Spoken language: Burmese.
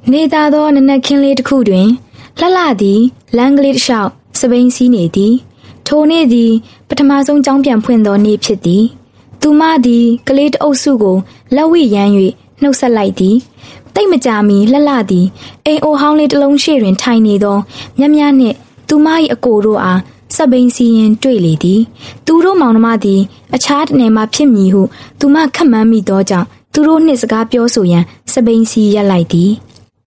နေသာသောနနက်ခင်းလေးတစ်ခုတွင်လှလှသည်လမ်းကလေးတစ်လျှောက်စပိန်စီးနေသည်ထိုနေ့သည်ပထမဆုံးကျောင်းပြန်ဖွင့်သောနေ့ဖြစ်သည်သူမသည်ကလေးတအုပ်စုကိုလက်ဝှေ့ရမ်း၍နှုတ်ဆက်လိုက်သည်တိတ်မကြာမီလှလှသည်အိမ်အိုဟောင်းလေးတစ်လုံးရှေ့တွင်ထိုင်နေသောမြတ်မြတ်နှင့်သူမ၏အကိုတို့အားစပိန်စီရင်တွေ့လေသည်သူတို့မောင်နှမသည်အခြားတနေမှဖြစ်မည်ဟုသူမခန့်မှန်းမိသောကြောင့်သူတို့နှင့်စကားပြောဆိုရန်စပိန်စီရပ်လိုက်သည်